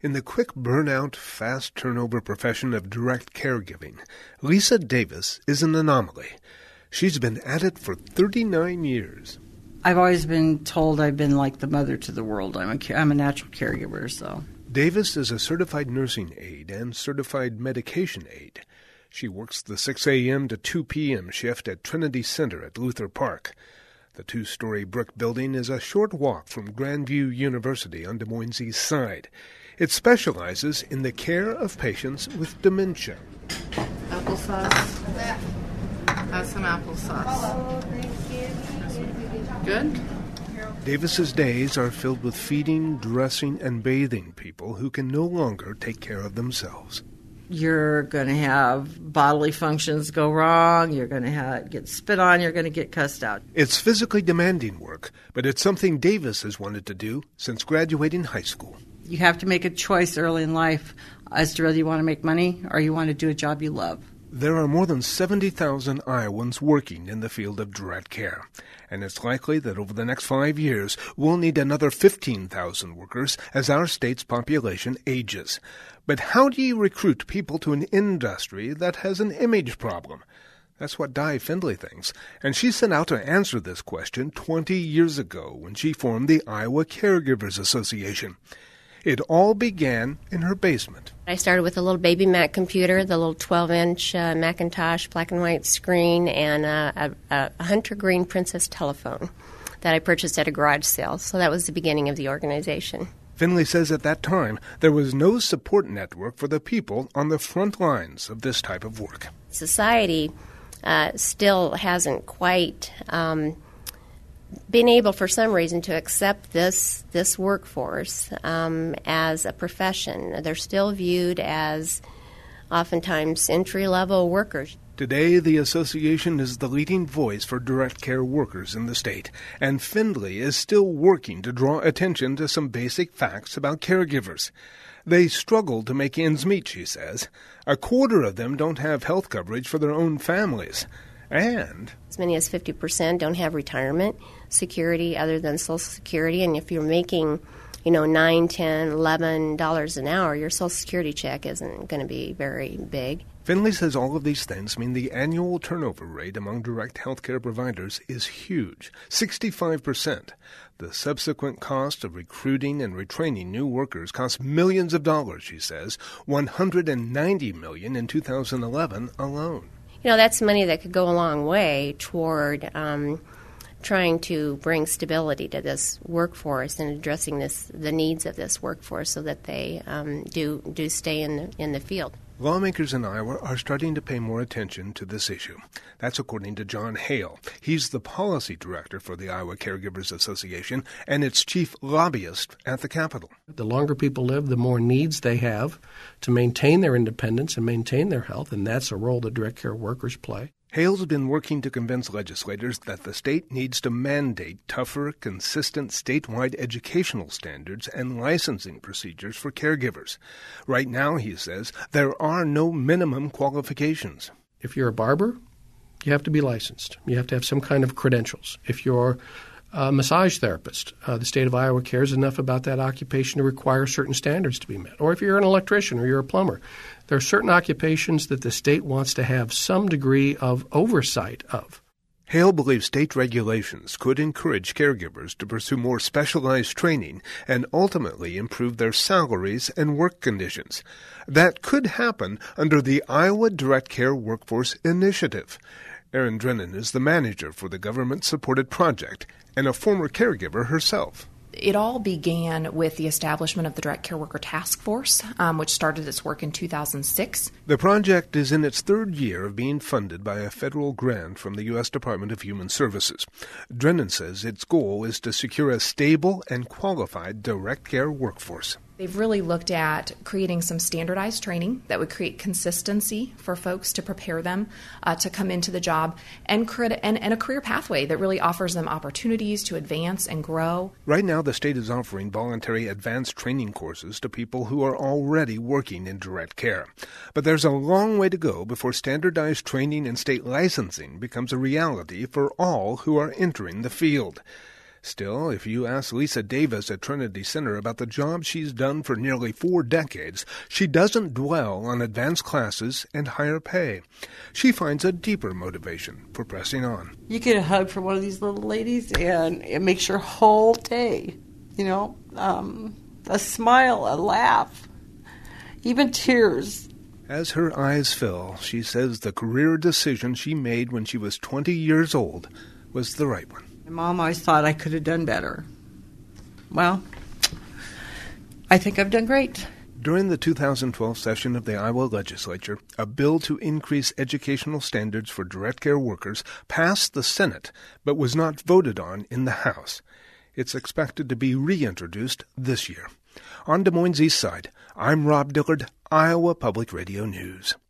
In the quick burnout, fast turnover profession of direct caregiving, Lisa Davis is an anomaly. She's been at it for 39 years. I've always been told I've been like the mother to the world. I'm a natural caregiver, so. Davis is a certified nursing aide and certified medication aide. She works the 6 a.m. to 2 p.m. shift at Trinity Center at Luther Park. The two-story brick building is a short walk from Grandview University on Des Moines' East Side. It specializes in the care of patients with dementia. Applesauce. Have some applesauce. Oh, thank you. Good? Davis's days are filled with feeding, dressing, and bathing people who can no longer take care of themselves. You're going to have bodily functions go wrong. You're going to get spit on. You're going to get cussed out. It's physically demanding work, but it's something Davis has wanted to do since graduating high school. You have to make a choice early in life as to whether you want to make money or you want to do a job you love. There are more than 70,000 Iowans working in the field of direct care, and it's likely that over the next 5 years we'll need another 15,000 workers as our state's population ages. But how do you recruit people to an industry that has an image problem? That's what Di Findley thinks, and she set out to answer this question 20 years ago when she formed the Iowa Caregivers Association. It all began in her basement. I started with a little baby Mac computer, the little 12-inch Macintosh black and white screen, and a hunter green Princess telephone that I purchased at a garage sale. So that was the beginning of the organization. Finley says at that time there was no support network for the people on the front lines of this type of work. Society still hasn't quite been able, for some reason, to accept this workforce as a profession. They're still viewed as oftentimes entry-level workers. Today, the association is the leading voice for direct care workers in the state, and Findley is still working to draw attention to some basic facts about caregivers. They struggle to make ends meet, she says. A quarter of them don't have health coverage for their own families. And as many as 50% don't have retirement security other than Social Security. And if you're making, $9, $10, $11 an hour, your Social Security check isn't going to be very big. Finley says all of these things mean the annual turnover rate among direct healthcare providers is huge, 65%. The subsequent cost of recruiting and retraining new workers costs millions of dollars, she says, $190 million in 2011 alone. That's money that could go a long way toward trying to bring stability to this workforce and addressing the needs of this workforce so that they do stay in the field. Lawmakers in Iowa are starting to pay more attention to this issue. That's according to John Hale. He's the policy director for the Iowa Caregivers Association and its chief lobbyist at the Capitol. The longer people live, the more needs they have to maintain their independence and maintain their health, and that's a role that direct care workers play. Hale's been working to convince legislators that the state needs to mandate tougher, consistent statewide educational standards and licensing procedures for caregivers. Right now, he says, there are no minimum qualifications. If you're a barber, you have to be licensed. You have to have some kind of credentials. If you're a massage therapist, the state of Iowa cares enough about that occupation to require certain standards to be met. Or if you're an electrician or you're a plumber, there are certain occupations that the state wants to have some degree of oversight of. Hale believes state regulations could encourage caregivers to pursue more specialized training and ultimately improve their salaries and work conditions. That could happen under the Iowa Direct Care Workforce Initiative. Erin Drennan is the manager for the government-supported project and a former caregiver herself. It all began with the establishment of the Direct Care Worker Task Force, which started its work in 2006. The project is in its third year of being funded by a federal grant from the U.S. Department of Human Services. Drennan says its goal is to secure a stable and qualified direct care workforce. They've really looked at creating some standardized training that would create consistency for folks to prepare them to come into the job and a career pathway that really offers them opportunities to advance and grow. Right now, the state is offering voluntary advanced training courses to people who are already working in direct care. But there's a long way to go before standardized training and state licensing becomes a reality for all who are entering the field. Still, if you ask Lisa Davis at Trinity Center about the job she's done for nearly 4 decades, she doesn't dwell on advanced classes and higher pay. She finds a deeper motivation for pressing on. You get a hug from one of these little ladies, and it makes your whole day, a smile, a laugh, even tears. As her eyes fill, she says the career decision she made when she was 20 years old was the right one. My mom always thought I could have done better. Well, I think I've done great. During the 2012 session of the Iowa Legislature, a bill to increase educational standards for direct care workers passed the Senate, but was not voted on in the House. It's expected to be reintroduced this year. On Des Moines' East Side, I'm Rob Dillard, Iowa Public Radio News.